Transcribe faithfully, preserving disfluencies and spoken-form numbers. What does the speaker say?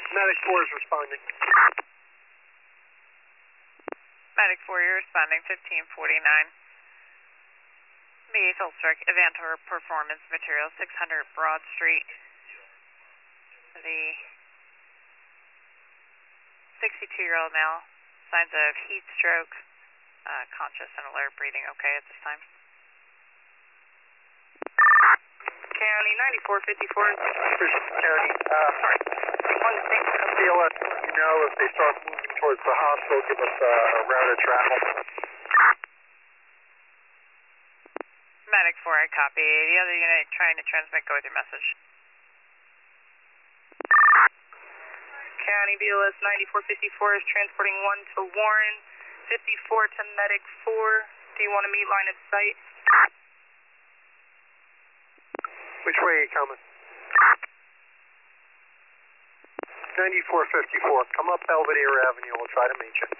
Medic four is responding. Medic four, you're responding, fifteen forty-nine. The eighth Ulster, Avantor Performance Materials, six hundred Broad Street. The sixty-two-year-old male, signs of heat stroke, uh, conscious and alert, breathing okay at this time. County ninety-four fifty-four. County, uh, sorry. One thing, C L S, you know, if they start moving towards the hospital, give us uh, a route of travel. Medic four, I copy. The other unit trying to transmit, go with your message. County B L S ninety-four fifty-four is transporting one to Warren, fifty-four to Medic four. Do you want to meet line of sight? Which way are you coming? ninety-four fifty-four. Come up Belvedere Avenue. We'll try to meet you.